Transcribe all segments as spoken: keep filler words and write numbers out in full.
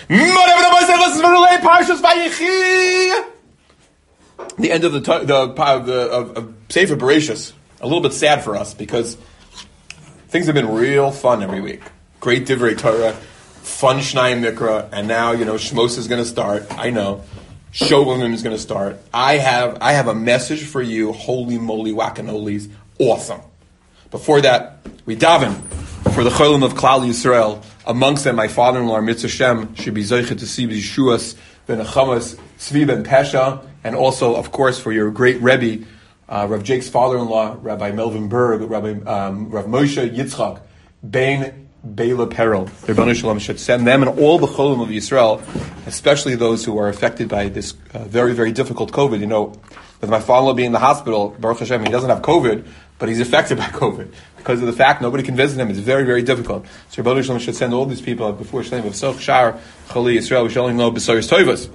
The end of the the, the of, of Sefer Bereshis, a little bit sad for us because things have been real fun every week. Great Divrei Torah, fun Shnayim Mikra, and now you know Shmos is going to start. I know Shovim is going to start. I have I have a message for you. Holy moly, wackanolis, awesome! Before that, we daven for the Cholim of Klal Yisrael. Amongst them, my father-in-law Mitzvah Shem should be zoichet to see Yeshuas ben Achamas Tzvi ben Pesha, and also, of course, for your great Rebbe, uh, Rav Jake's father-in-law, Rabbi Melvin Berg, Rabbi um, Rav Moshe Yitzchak ben Bela Perel. The Rebbeinu Shalom should send them and all the Cholim of Yisrael, especially those who are affected by this uh, very, very difficult COVID. You know, with my father-in-law being in the hospital, Baruch Hashem, he doesn't have COVID, but he's affected by COVID because of the fact nobody can visit him. It's very, very difficult. So Rebbeinu Shalom should send all these people before Shalom of Soch Shar Chali Yisrael. We shall only know B'Soyos Tovos.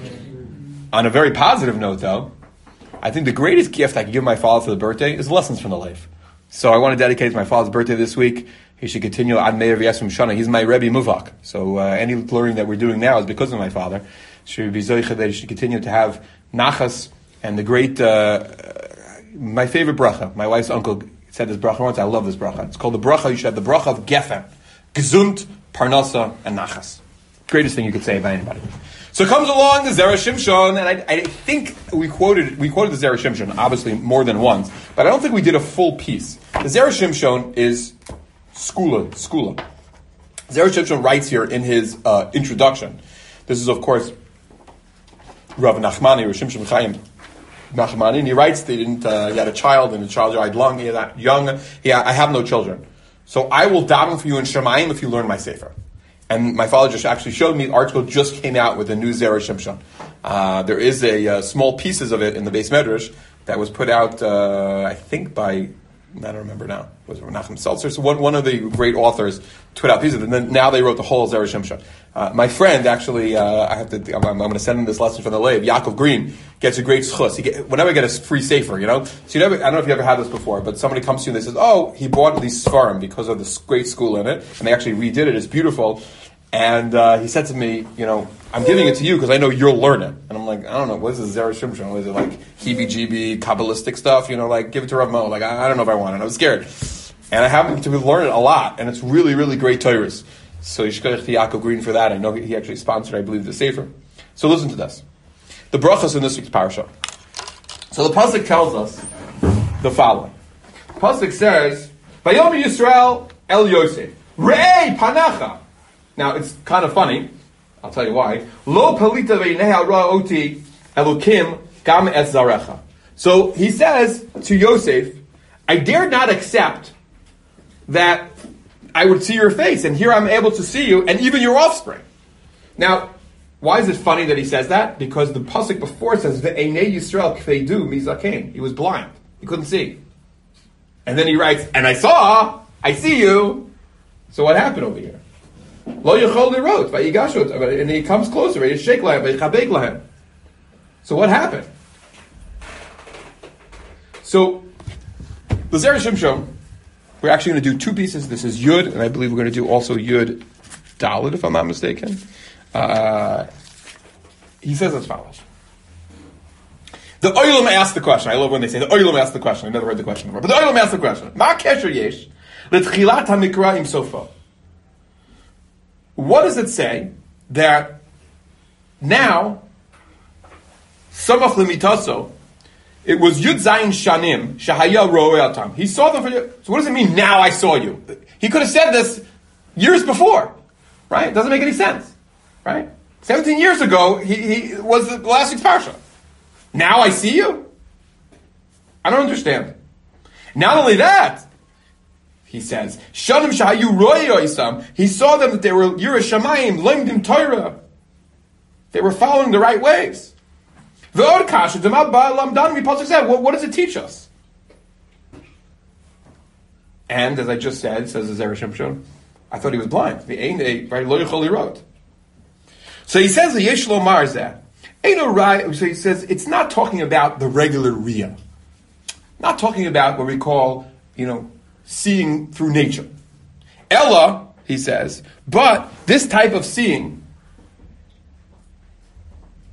On a very positive note, though, I think the greatest gift I can give my father for the birthday is lessons from the life. So I want to dedicate to my father's birthday this week. He should continue Ad Meir V'Yasvim Shana. He's my Rebbe Muvak. So uh, any learning that we're doing now is because of my father. Should be Zoicha that he should continue to have nachas and the great, uh, my favorite bracha. My wife's uncle said this bracha once. I love this bracha. It's called the bracha. You should have the bracha of Gefen, Gesund, Parnasa, and nachas. Greatest thing you could say about anybody. So comes along the Zera Shimshon, and I, I think we quoted we quoted the Zera Shimshon obviously more than once, but I don't think we did a full piece. The Zera Shimshon is skula, skula. Zera Shimshon writes here in his uh, introduction. This is, of course, Rav Nachmani, Rav Shimshon Chaim Nachmani, and he writes they didn't. Uh, he had a child, and the child died long. He had young. He had, I have no children, so I will daven for you in Shemayim if you learn my sefer. And my father just actually showed me, the article just came out with a new Zera Shimshon. Uh, there is a uh, small pieces of it in the Beis Medrash that was put out, uh, I think by, I don't remember now, was it Menachem Seltzer? So one, one of the great authors put out pieces of it, and then now they wrote the whole Zera Shimshon. Uh, my friend, actually, uh, I have to, I'm, I'm going to send him this lesson from the Lev, Yaakov Green, gets a great schus. He get, whenever I get a free sefer, you know? So you never, I don't know if you ever had this before, but somebody comes to you and they says, oh, he bought these Sfarim because of this great school in it, and they actually redid it, it's beautiful. And uh, he said to me, you know, I'm giving it to you because I know you'll learn it. And I'm like, I don't know, what is this Zera Shimshon? Is it like heebie-jeebie, Kabbalistic stuff? You know, like, give it to Rav Mo. Like, I, I don't know if I want it. I was scared. And I happen to learn it a lot, and it's really, really great Torahs. So Yishkoyach to Yaakov Green for that. I know he actually sponsored, I believe, the Sefer. So listen to this. The brachas in this week's parasha. So the Pasuk tells us the following. The Pasuk says, Vayom Yisrael El Yosef, Re'ei Panacha. Now, it's kind of funny. I'll tell you why. Lo palita ve'neha ra'oti elokim gam es zarecha. So he says to Yosef, I dare not accept that I would see your face, and here I'm able to see you, and even your offspring. Now, why is it funny that he says that? Because the pasuk before says ve'enei Yisrael kfeidu mizaken. He was blind. He couldn't see. And then he writes, and I saw, I see you. So what happened over here? Lo yachol lirot, vayigashot, and he comes closer, vayishek lahem, vayichabek lahem. So what happened? So the Zera Shimshon, we're actually going to do two pieces. This is Yud, and I believe we're going to do also Yud Dalet, if I'm not mistaken. Uh, he says as follows. The Oilam asked the question. I love when they say the Oilam asked the question. I've never heard the question before. But the Oilam asked the question. Ma kesher yesh l'tchilat hamikra im sofa. What does it say that now, Samach Lemitaso, it was Yud Zayin Shanim, Shahaya Ro'eatam. He saw them for you. So what does it mean, now I saw you? He could have said this years before, right? It doesn't make any sense, right? seventeen years ago, he, he was the last week's parsha. Now I see you? I don't understand. Not only that, he says, Shanim Shahayu Ro'eatam. He saw them that they were Yireh Shamayim, Lemdim Torah. They were following the right ways. What, what does it teach us? And as I just said, says the Zera Shimshon, I thought he was blind. The Ein right Lo Yachol Lirot. So he says the Yesh Lomar Zeh. So he says it's not talking about the regular Riyah. Not talking about what we call, you know, seeing through nature. Ella, he says, but this type of seeing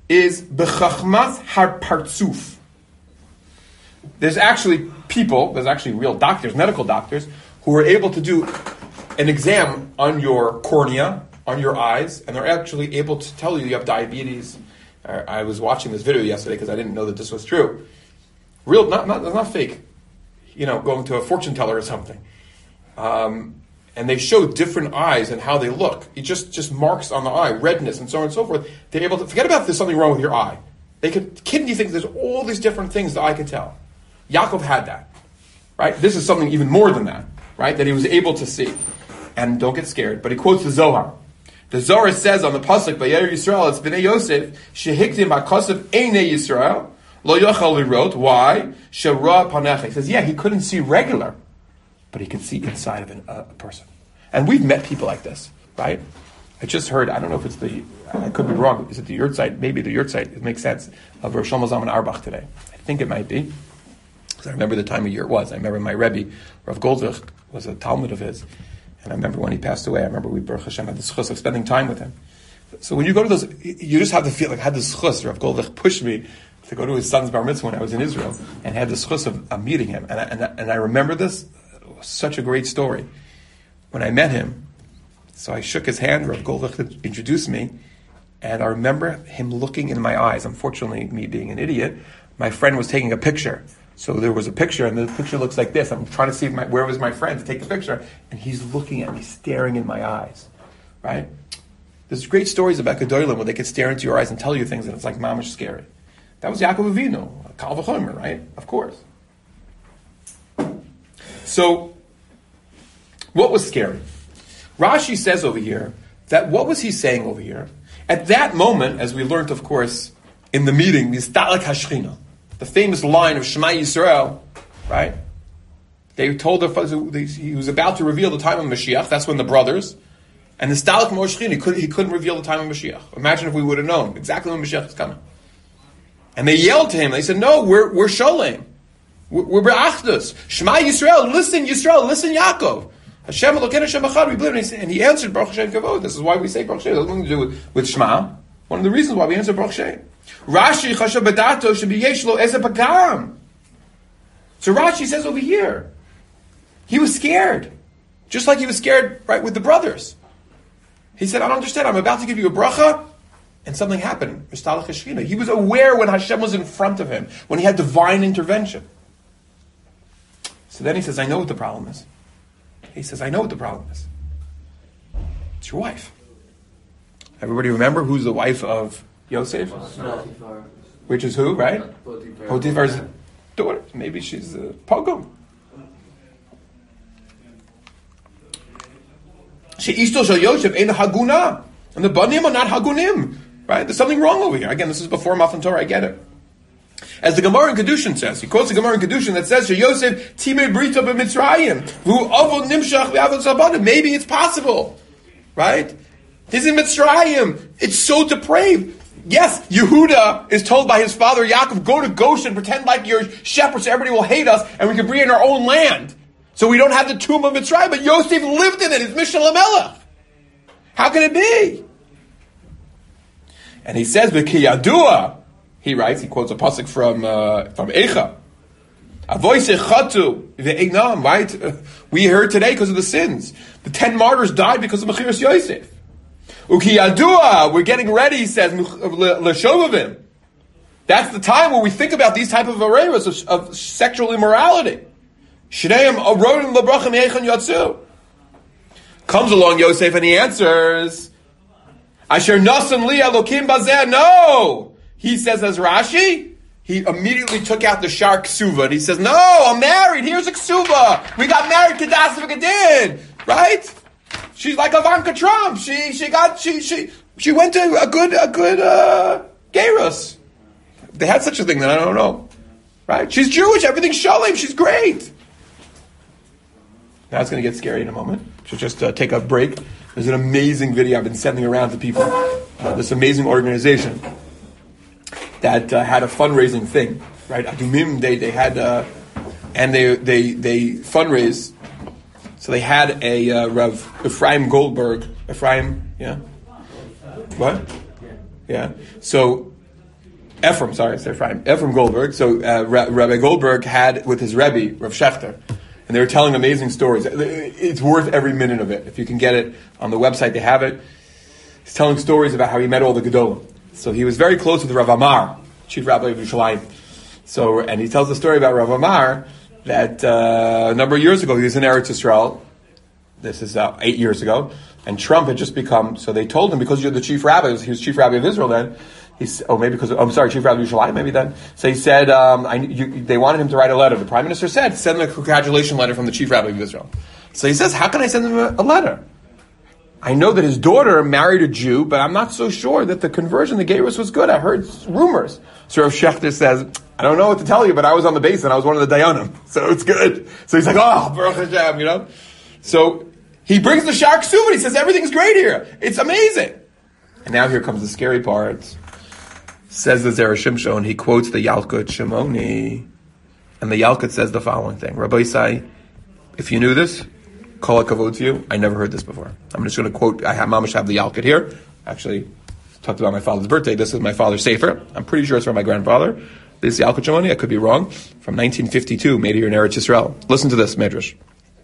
is b'chachmas harpartzuf. There's actually people, there's actually real doctors, medical doctors, who are able to do an exam on your cornea, on your eyes, and they're actually able to tell you you have diabetes. I was watching this video yesterday because I didn't know that this was true. Real, not not, not fake. You know, going to a fortune teller or something. Um, and they show different eyes and how they look. It just, just marks on the eye, redness and so on and so forth. They're able to, forget about if there's something wrong with your eye. They could, kidney thinks there's all these different things the eye could tell. Yaakov had that, right? This is something even more than that, right? That he was able to see. And don't get scared, but he quotes the Zohar. The Zohar says on the pasuk by Yer Yisrael, it's Bnei Yosef, shehiktim ba'kosav einei Yisrael, lo yochel lirot. Why? Shera panecha. He says, yeah, he couldn't see regular, but he could see inside of an, uh, a person. And we've met people like this, right? I just heard, I don't know if it's the, I could be wrong, is it the Yurtzeit? Maybe the Yurtzeit, it makes sense, of Rosh Shlomo Zalman Auerbach today. I think it might be. Because I remember the time of year it was. I remember my Rebbe, Rav Goldrich, was a Talmud of his. And I remember when he passed away, I remember we, Baruch Hashem, had the schus of spending time with him. So when you go to those, you just have to feel like I had this schus. Rav Goldrich pushed me to go to his son's bar mitzvah when I was in Israel and had the schus of, of meeting him. And I, and, I, and I remember this, it was such a great story. When I met him, so I shook his hand, Rav Goldrich introduced me, and I remember him looking in my eyes. Unfortunately, me being an idiot, my friend was taking a picture. So there was a picture, and the picture looks like this. I'm trying to see my, where was my friend to take the picture, and he's looking at me, staring in my eyes, right? There's great stories about Gedolim where they could stare into your eyes and tell you things, and it's like mamish scary. That was Yaakov Avinu, Kal v'chomer, right? Of course. So, what was scary? Rashi says over here that what was he saying over here? At that moment, as we learned, of course, in the meeting, Mistalek Hashchina, the famous line of Shema Yisrael, right? They told their father, he was about to reveal the time of Mashiach, that's when the brothers, and the Stalak Moshchin, he couldn't, he couldn't reveal the time of Mashiach. Imagine if we would have known exactly when Mashiach is coming. And they yelled to him, they said, no, we're, we're Sholem. We're, we're Be'achdus. Shema Yisrael, listen Yisrael, listen Yaakov. Hashem Elokeinu Hashem Echad, we believe. And he answered Baruch Hashem Kavod. This is why we say Baruch Hashem. It has nothing to do with, with Shema. One of the reasons why we answer Baruch Hashem. Rashi Chashav B'dato Shebiyesh Lo Eze Pagam. So Rashi says over here, he was scared. Just like he was scared, right, with the brothers. He said, I don't understand. I'm about to give you a bracha. And something happened. He was aware when Hashem was in front of him, when he had divine intervention. So then he says, I know what the problem is. He says, I know what the problem is. It's your wife. Everybody remember who's the wife of Yosef? Which is who, right? Potiphar's daughter. Maybe she's a pogrom. She'ishto shel Yosef ein haguna. And the banim are not hagunim. Right? There's something wrong over here. Again, this is before Matan Torah, I get it. As the Gemara in Kedushin says, he quotes the Gemara in Kedushin that says, Yosef timei brito b'Mitzrayim, v'hu avon nimshach v'avon sabanim. Maybe it's possible. Right? He's in Mitzrayim. It's so depraved. Yes, Yehuda is told by his father Yaakov, go to Goshen, pretend like you're shepherds, so everybody will hate us, and we can be in our own land. So we don't have the tomb of Mitzrayim, but Yosef lived in it. It's Mishal HaMelech. How can it be? And he says, "V'kiyadua," he writes, he quotes a pasuk from uh, from Eicha. Avoisei chatu ve'einam. Right? Uh, we heard today because of the sins. The ten martyrs died because of Mechiras Yosef. Ukiyadua, we're getting ready. He says, l'shovavim. That's the time where we think about these type of areas of, of sexual immorality. Shneim arodim lebrachim yeichan yatzu. Comes along Yosef and he answers, Asher nasan li elokim bazeh. No! He says as Rashi, he immediately took out the shar ksuva and he says, no, I'm married, here's a ksuva. We got married to Das V'Gadin. Right? She's like Ivanka Trump. She she got she she she went to a good a good uh Gerus. They had such a thing that I don't know. Right? She's Jewish, everything's shalom, she's great. Now it's going to get scary in a moment. So just uh, take a break. There's an amazing video I've been sending around to people. Uh, this amazing organization that uh, had a fundraising thing, right? Adumim, they they had, uh, and they they they fundraised. So they had a uh, Rav Ephraim Goldberg. Ephraim, yeah. What? Yeah. So Ephraim, sorry, it's Ephraim. Ephraim Goldberg. So uh, Rabbi Goldberg had with his Rebbe, Rav Shechter, and they were telling amazing stories. It's worth every minute of it. If you can get it on the website, they have it. He's telling stories about how he met all the Gedolim. So he was very close with Rav Amar, chief rabbi of Yerushalayim. So, and he tells the story about Rav Amar that uh, a number of years ago he was in Eretz Yisrael. This is uh, eight years ago, and Trump had just become. So they told him, because you're the chief rabbi, he was chief rabbi of Israel then. He's, oh, maybe because, oh, I'm sorry, Chief Rabbi Yerushalayim, maybe then. So he said, um, I, you, they wanted him to write a letter. The Prime Minister said, send him a congratulation letter from the Chief Rabbi of Israel. So he says, how can I send him a, a letter? I know that his daughter married a Jew, but I'm not so sure that the conversion, the Geirus was good. I heard rumors. So Rav Shechter says, I don't know what to tell you, but I was on the base and I was one of the Dayanim. So it's good. So he's like, oh, Baruch Hashem, you know? So he brings the Shar Ksuvah. He says, everything's great here. It's amazing. And now here comes the scary part. Says the Zera Shimshon, he quotes the Yalkut Shimoni, and the Yalkut says the following thing: Rabbi Isai, if you knew this, kol hakavod to you. I never heard this before. I'm just going to quote. I have mamash have the Yalkut here. Actually, talked about my father's birthday. This is my father's sefer. I'm pretty sure it's from my grandfather. This is Yalkut Shimoni. I could be wrong. From nineteen fifty-two, made here in Eretz Yisrael. Listen to this medrash.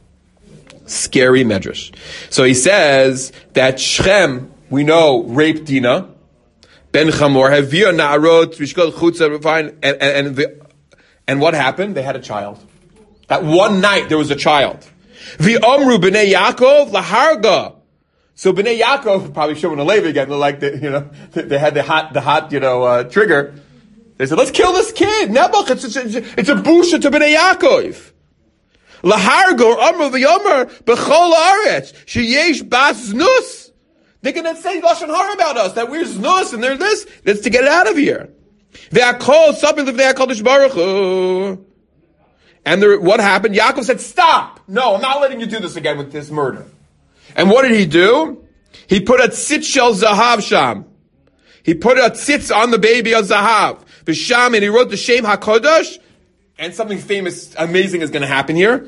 Scary medrash. So he says that Shechem, we know, raped Dinah. Ben Chamor Havir Na'arot Vishkol Chutza and and and and what happened? They had a child. That one night there was a child. V'omru Bnei Yaakov laharga. So Bnei Yaakov, probably Shimon and Levi again, like the, you know, they had the hot the hot you know uh, trigger. They said, let's kill this kid. Nebuch, it's it's, it's a busha to Bnei Yaakov. Lahargo Omru v'yomer b'chol haaretz sheyesh bas znus. They're going to say Lashon Hara about us, that we're znus and they're this. That's to get it out of here. They are called something that they are called Baruch Hu. And there, what happened? Yaakov said, stop. No, I'm not letting you do this again with this murder. And what did he do? He put a tzitz shel zahav sham. He put a tzitz on the baby of zahav. V'sham, and he wrote the Shem HaKodesh. And something famous, amazing is going to happen here.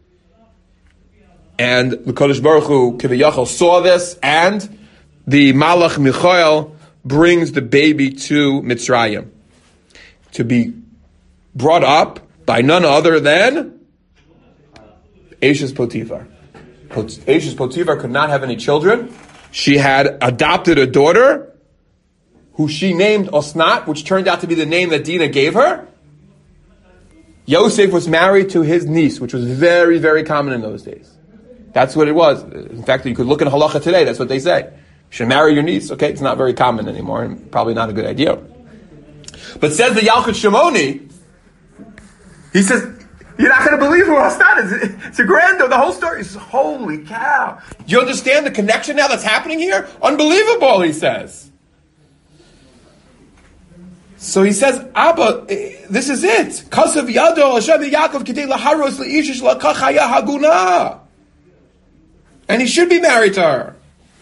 And the Kodesh Baruch Hu, Kiviyachal, saw this, and the Malach Michael brings the baby to Mitzrayim to be brought up by none other than Ashes Potiphar. Ashes Potiphar could not have any children. She had adopted a daughter who she named Osnat, which turned out to be the name that Dinah gave her. Yosef was married to his niece, which was very, very common in those days. That's what it was. In fact, you could look in halacha today. That's what they say. You should marry your niece. Okay, it's not very common anymore, and probably not a good idea. But says the Yalkut Shimoni, he says, you're not going to believe who Osnat is. It's a grando. The whole story. He says, holy cow. Do you understand the connection now that's happening here? Unbelievable, he says. So he says, Abba, this is it. Kasav Yado Hashem Yaakov Kedei Laharos Leishish Lakachaya Haguna. And he should be married to her.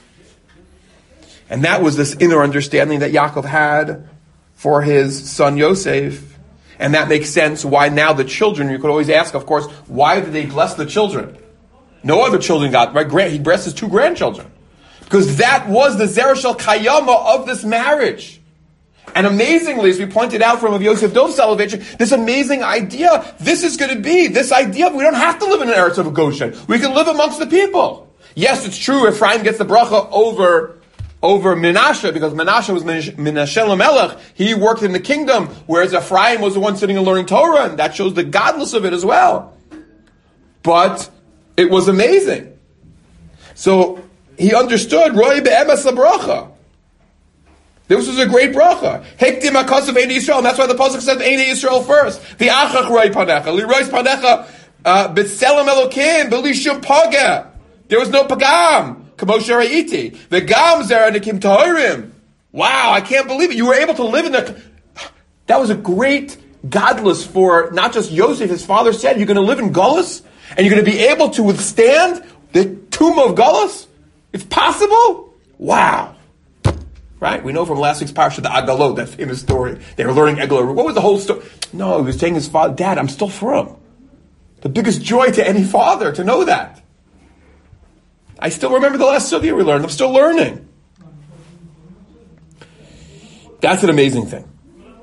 And that was this inner understanding that Yaakov had for his son Yosef. And that makes sense why now the children, you could always ask, of course, why did they bless the children? No other children got, right? He blessed his two grandchildren. Because that was the Zerah Shel Kayama of this marriage. And amazingly, as we pointed out from Yosef Dov Salovich, this amazing idea, this is going to be, this idea of we don't have to live in an Eretz of Goshen. We can live amongst the people. Yes, it's true, Ephraim gets the bracha over, over Menashe, because Menashe was Menashe Lamelech. He worked in the kingdom, whereas Ephraim was the one sitting and learning Torah, and that shows the godless of it as well. But it was amazing. So he understood, Roi be'emes bracha. This was a great bracha. Hektim hakasav Einei Yisrael, and that's why the pasuk said Einei Yisrael first. V'achach roi panecha, lirois panecha, b'tselem elokim, b'li shum paga. There was no pagam. K'moshe ra'iti. V'gam zera nekim tahirim. Wow, I can't believe it. You were able to live in the... That was a great godless for not just Yosef. His father said, you're going to live in Gullus, and you're going to be able to withstand the tomb of Gullus? It's possible? Wow. Right? We know from last week's parsha, the Agalot, that famous story. They were learning Eglah. What was the whole story? No, he was saying his father, Dad, I'm still from. The biggest joy to any father to know that. I still remember the last sugya we learned. I'm still learning. That's an amazing thing.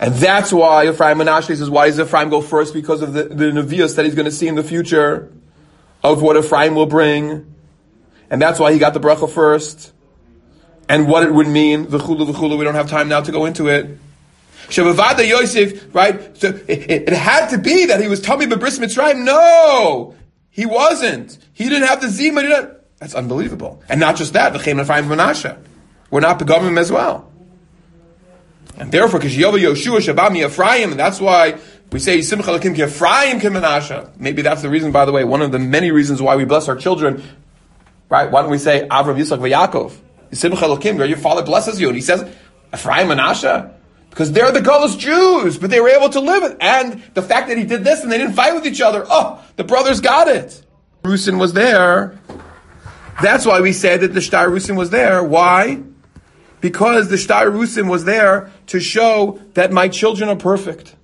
And that's why Ephraim Menashe says, why does Ephraim go first? Because of the, the Nevi'os that he's going to see in the future of what Ephraim will bring. And that's why he got the bracha first. And what it would mean, the chulu, the chulu, we don't have time now to go into it. Shabavada Yosef, right? So it, it, it had to be that he was Tamid b'bris Mitzrayim. No! He wasn't. He didn't have the zima. He didn't. That's unbelievable. And not just that, v'chein Ephraim Menashe. We're not begamim as well. And therefore, Kishiyova Yoshua Shabami Ephraim, and that's why we say Simcha Lakim Ki Ephraim Ki Menashe. Maybe that's the reason, by the way, one of the many reasons why we bless our children. Right? Why don't we say Avram, Yitzchak, V'Yakov? Simcha Lakim, your father blesses you, and he says Ephraim Menashe. Because they're the Golos Jews, but they were able to live it. And the fact that he did this and they didn't fight with each other, oh, the brothers got it. Rusin was there. That's why we said that the Shtar Rusin was there. Why? Because the Shtar Rusin was there to show that my children are perfect.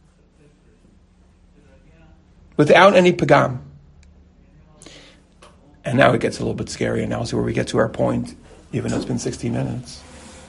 Without any pagam. And now it gets a little bit scary, and now is where we get to our point, even though it's been sixteen minutes.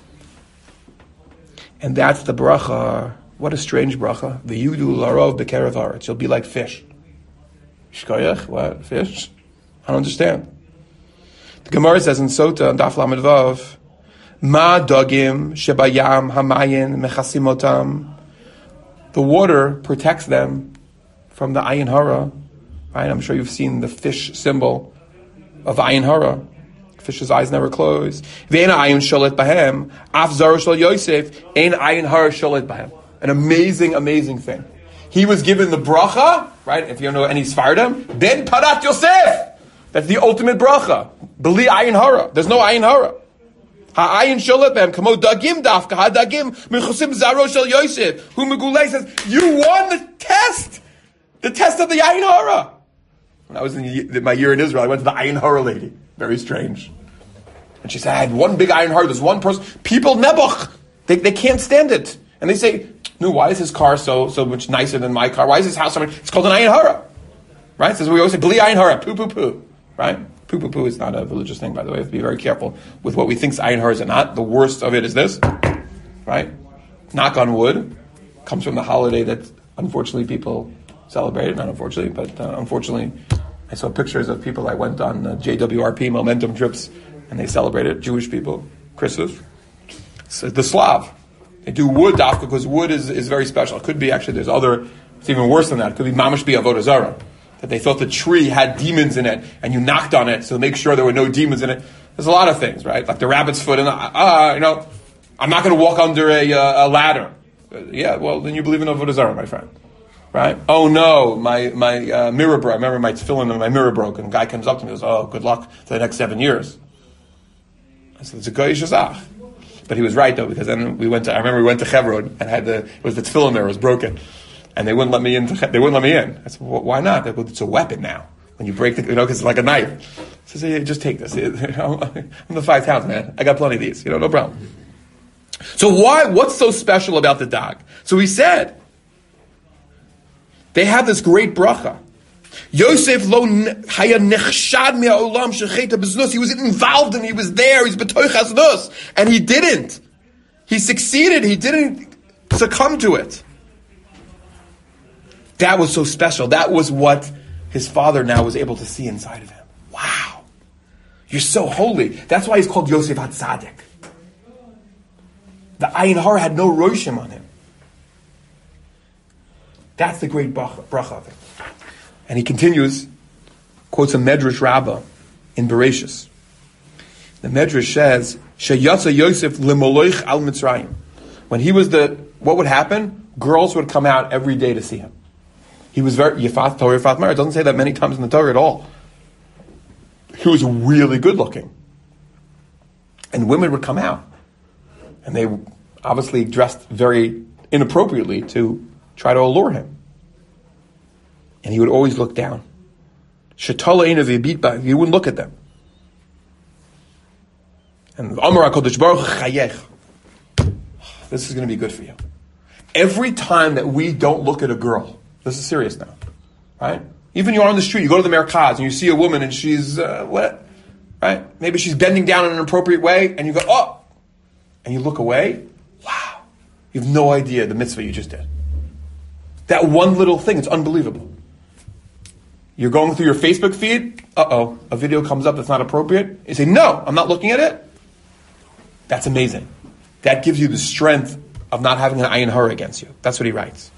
And that's the bracha. What a strange bracha. The yudu larov b'kerev haaretz. You'll be like fish. Shkoyach? What? Fish? I don't understand. The Gemara says in Sota, on Daf Lamed Vav, Ma dogim shebayam hamayin mechasimotam. The water protects them from the ayin hara. Right? I'm sure you've seen the fish symbol of ayin hara. Fish's eyes never close. Ve'ena ayin sholet bahem. Af zara shel Yosef. Ein ayin hara sholet bahem. An amazing, amazing thing. He was given the bracha, right? If you don't know any Sfardim, ben parat Yosef. That's the ultimate bracha. Beli ayin hara. There's no ayin hara. Ha'ayin sholet bahem. Kamo dagim dafka. Ha'dagim mechusim zaro shel Yosef. Who Megulei says, you won the test. The test of the ayin hara. When I was in my year in Israel, I went to the ayin hara lady. Very strange. And she said, I had one big iron heart. There's one person. People, nebuch. They, they can't stand it. And they say, no, why is his car so so much nicer than my car? Why is his house so much? It's called an ayin hara. Right? So we always say, bli ayin hara, poo poo poo. Right? Poo poo poo is not a religious thing, by the way. We have to be very careful with what we think ayin hara is and not. The worst of it is this. Right? Knock on wood. Comes from the holiday that unfortunately people celebrated. Not unfortunately, but uh, unfortunately, I saw pictures of people that went on uh, J W R P Momentum trips, and they celebrated, Jewish people, Christmas. So the Slav. They do wood dafka because wood is, is very special. It could be, actually, there's other, it's even worse than that. It could be mamash bi avodah zarah. That they thought the tree had demons in it, and you knocked on it to make sure there were no demons in it. There's a lot of things, right? Like the rabbit's foot, and, uh, you know, I'm not going to walk under a, uh, a ladder. Uh, yeah, well, then you believe in avodah zarah, my friend. Right? Oh no, my my uh, mirror broke. I remember my tefillin and my mirror broke, and a guy comes up to me and goes, "Oh, good luck for the next seven years." I said, "It's a goyish azach," but he was right though, because then we went to. I remember we went to Hebron and had the it was the tefillin mirror was broken, and they wouldn't let me in. To, they wouldn't let me in. I said, well, "Why not?" They go, "It's a weapon now. When you break the, you know, because it's like a knife." So I said, "Just take this. I'm the five pounds man. I got plenty of these. You know, no problem." So why? What's so special about the dog? So he said. They have this great bracha. Yosef lo haya nechshad me'olam shecheta b'znus. He was involved and he was there. He's b'toich haznus. And he didn't. He succeeded. He didn't succumb to it. That was so special. That was what his father now was able to see inside of him. Wow. You're so holy. That's why he's called Yosef HaTzadik. The ayin hara had no roshim on him. That's the great bracha, bracha of it. And he continues, quotes a Medrash Rabbah in Bereshis. The Medrash says, Sheyatza Yosef limoloich al Mitzrayim. When he was the, what would happen? Girls would come out every day to see him. He was very, Yefat Torah, Yefat Mar. It doesn't say that many times in the Torah at all. He was really good looking. And women would come out. And they obviously dressed very inappropriately to try to allure him. And he would always look down. He wouldn't look at them. And Amar HaKadosh Baruch Hu chayech. This is going to be good for you. Every time that we don't look at a girl, this is serious now, right? Even you're on the street, you go to the Merkaz and you see a woman and she's, uh, what? Right? Maybe she's bending down in an appropriate way and you go, oh! And you look away. Wow. You have no idea the mitzvah you just did. That one little thing, it's unbelievable. You're going through your Facebook feed, uh-oh, a video comes up that's not appropriate. You say, no, I'm not looking at it. That's amazing. That gives you the strength of not having an ayin hara against you. That's what he writes.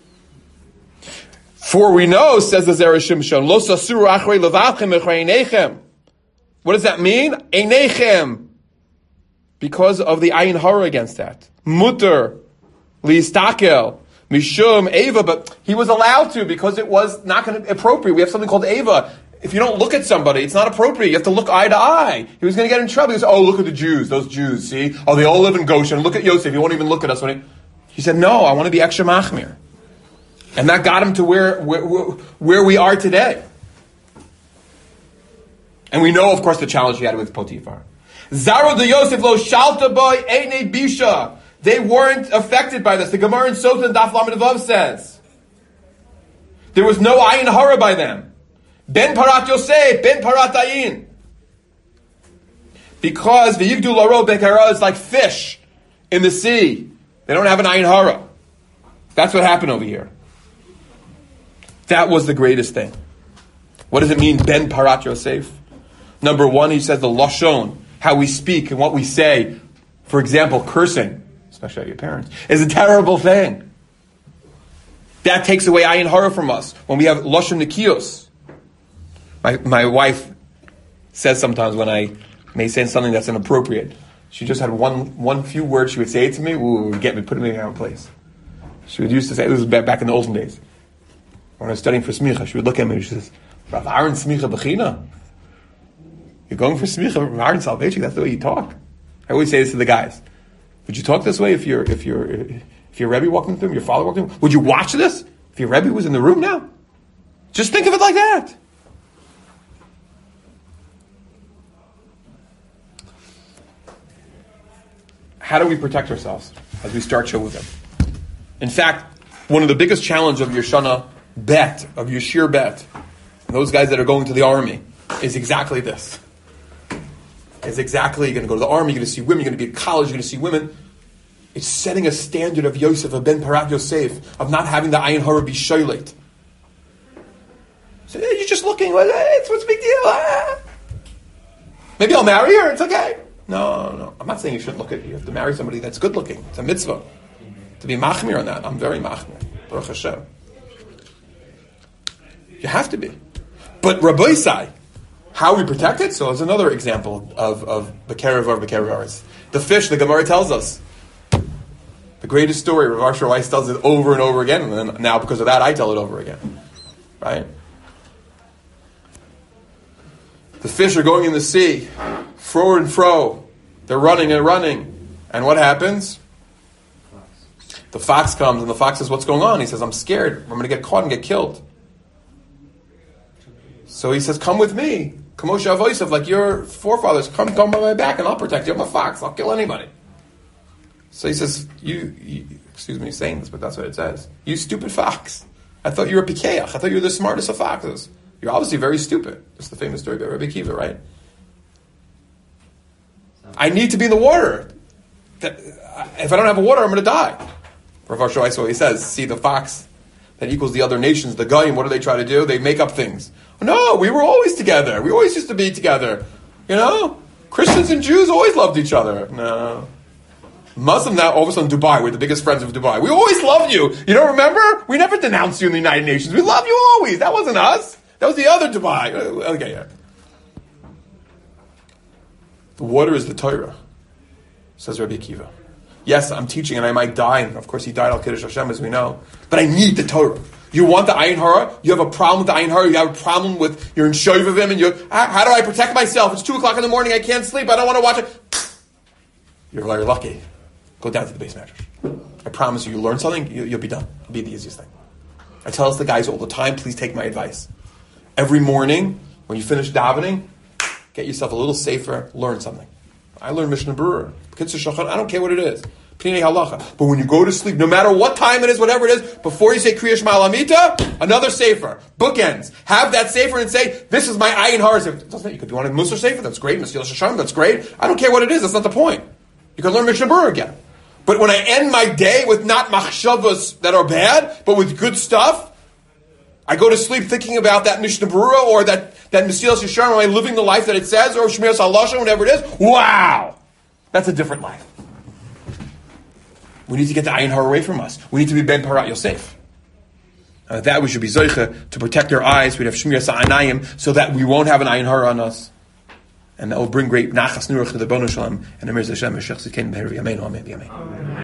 For we know, says the Zera Shimshon, lo sasuru achrei levavchem echrei einechem. What does that mean? Einechem. Because of the ayin hara against that. Mutter, liistakel, mishum, eva, but he was allowed to because it was not going to appropriate. We have something called eva. If you don't look at somebody, it's not appropriate. You have to look eye to eye. He was going to get in trouble. He said, oh, look at the Jews, those Jews, see? Oh, they all live in Goshen. Look at Yosef. He won't even look at us. When he, he said, no, I want to be extra machmir. And that got him to where, where, where we are today. And we know, of course, the challenge he had with Potiphar. Zaro de Yosef lo shalta boy eine bisha. They weren't affected by this. The Gemara in Sota and Daf Lamed Vav says there was no ayin hara by them. Ben parat Yosef, ben parat ayin. Because the yigdu laro bekara is like fish in the sea. They don't have an ayin hara. That's what happened over here. That was the greatest thing. What does it mean, ben parat Yosef? Number one, he says the lashon, how we speak and what we say. For example, cursing, especially at your parents, is a terrible thing. That takes away ayin hara from us. When we have lashon nikiyos. My my wife says sometimes when I may say something that's inappropriate, she just had one one few words she would say it to me, ooh, it would get me, put me in my own place. She would used to say, this was back in the olden days. When I was studying for smicha, she would look at me and she says, Rav Aaron smicha b'china? You're going for smicha, Rav Aaron salvation, that's the way you talk. I always say this to the guys. Would you talk this way if your if your if your Rebbe walked into the room, your father walked in the room? Would you watch this if your Rebbe was in the room now? Just think of it like that. How do we protect ourselves as we start Shavuvim? In fact, one of the biggest challenges of your Shana bet, of your Shir bet, and those guys that are going to the army, is exactly this. Is exactly, you're going to go to the army, you're going to see women, you're going to be at college, you're going to see women. It's setting a standard of Yosef, of Ben Parat Yosef, of not having the ayin hara be shoylet. So hey, you're just looking, well, hey, it's what's the big deal? Ah. Maybe I'll marry her, it's okay. No, no, I'm not saying you shouldn't look at, you have to marry somebody that's good looking. It's a mitzvah. To be machmir on that, I'm very machmir. Baruch Hashem. You have to be. But Rabbi Isai, how we protect it? So it's another example of, of Bekerev or Bekerev. The fish, the Gemara tells us. The greatest story, Rav Asher Weiss tells it over and over again, and then now because of that, I tell it over again. Right? The fish are going in the sea, fro and fro. They're running and running. And what happens? The fox comes, and the fox says, what's going on? He says, I'm scared. I'm going to get caught and get killed. So he says, come with me. Kamosha Avoisav, like your forefathers, come come by my back and I'll protect you. I'm a fox. I'll kill anybody. So he says, you, you excuse me saying this, but that's what it says. You stupid fox. I thought you were a pikeach. I thought you were the smartest of foxes. You're obviously very stupid. That's the famous story about Rabbi Kiva, right? I need to be in the water. If I don't have water, I'm going to die. Rav Asher Weiss, he says, see the fox that equals the other nations, the Goyim, what do they try to do? They make up things. No, we were always together. We always used to be together. You know? Christians and Jews always loved each other. No. Muslim now, all of a sudden, Dubai, we're the biggest friends of Dubai. We always loved you. You don't remember? We never denounced you in the United Nations. We love you always. That wasn't us. That was the other Dubai. Okay, yeah. The water is the Torah, says Rabbi Akiva. Yes, I'm teaching and I might die, and of course he died al Kiddush Hashem, as we know. But I need the Torah. You want the ayin hara? You have a problem with the ayin hara? You have a problem with, you're in shoyvavim, and you're, how, how do I protect myself? It's two o'clock in the morning, I can't sleep, I don't want to watch it. You're very lucky. Go down to the base mattress. I promise you, you learn something, you, you'll be done. It'll be the easiest thing. I tell us the guys all the time, please take my advice. Every morning, when you finish davening, get yourself a little safer, learn something. I learned Mishnah Berurah. I don't care what it is. But when you go to sleep, no matter what time it is, whatever it is, before you say Kriya Shema Lamita, another sefer. Bookends. Have that sefer and say, this is my ayin hara sefer. Doesn't, you could do on a Musar sefer, that's great. Mesilas Yesharim, that's great. I don't care what it is, that's not the point. You can learn Mishnah Berurah again. But But when I end my day with not machshavas that are bad, but with good stuff, I go to sleep thinking about that Mishnah Berurah or that, that Mesilas Yesharim, am I living the life that it says, or Shmiras HaLashon, whatever it is? Wow! That's a different life. We need to get the Ayin Hara away from us. We need to be Ben Parat Yosef. Uh, that we should be Zoicha to protect our eyes. We'd have Shmiras HaAnayim so that we won't have an Ayin Hara on us. And that will bring great Nachas Nuruch to the Bono Shalom and Amir Zashem Meshach Zikein Be'er Yameinu Amen.